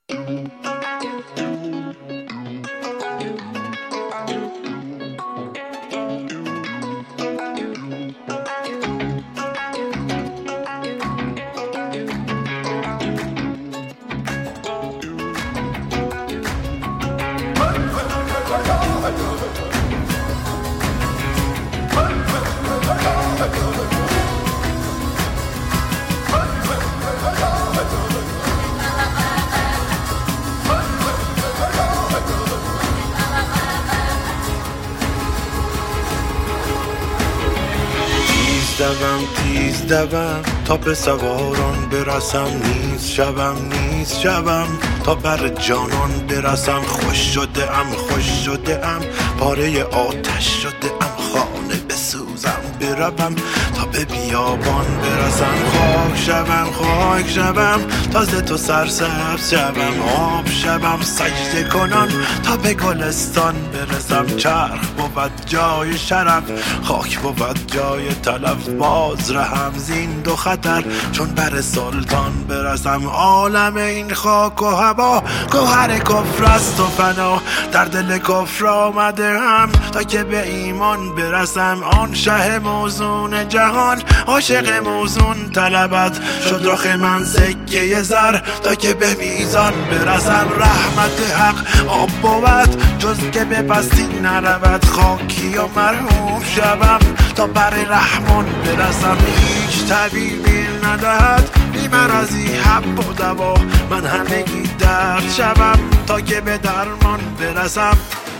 تیز دوم تا به سواران برسم، نیز شوم تا بر جانان برسم. خوش شده ام پاره آتش شده ام، خانه بسوزم بروم تا به بیابان برسم. خاک شوم تا ز تو سرسبز شوم، آب شوم سجده کنان تا به گلستان برسم. چرخ بود جای شرف، خاک بود جای تلف، باز رهم زین دو خطر چون بر سلطان برسم. عالم این خاک و هوا گوهر کفر است و فنا، در دل کفر آمده هم تا که به ایمان برسم. آن شه موزون جهان عاشق موزون طلبت، شد رخ من سکه زر تا که به میزان برسم. رحمت حق آب بود جز که به پستی نرود، خاکی و مرحوم شوم تا بر رحمان برسم. هیچ طبیبی ندهد بی مرضی حب و دوا، من همگی درد شوم تا که به درمان برسم.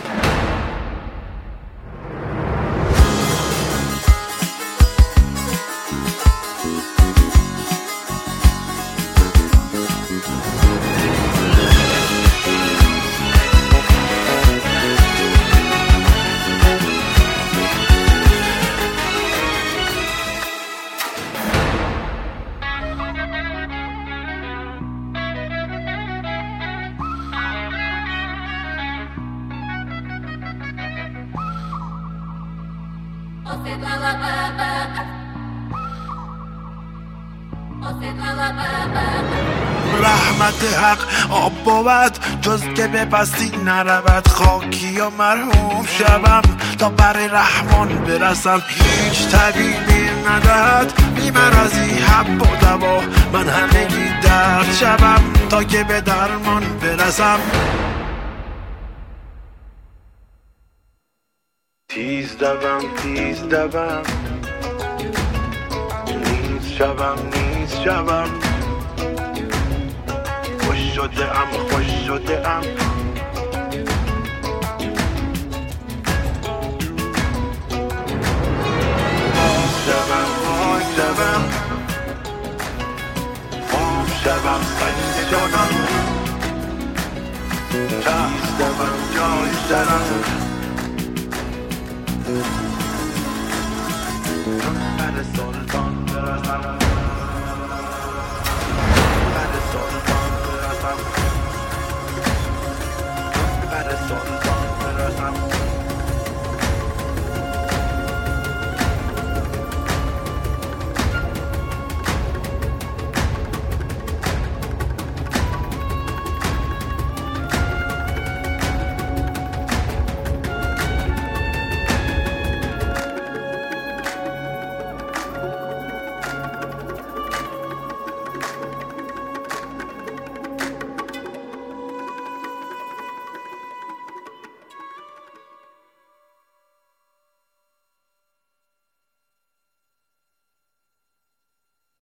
رحمت حق آب بود جز که به پستی نرود، خاکی و مرحوم شوم تا بر رحمان برسم. هیچ طبیبی ندهد بی مرضی حب و دوا، من همگی درد شوم تا که به درمان برسم. تیز دوم نیز شوم خوش شده ام آب شوم سجده کنم، تیز دوم جای شرم.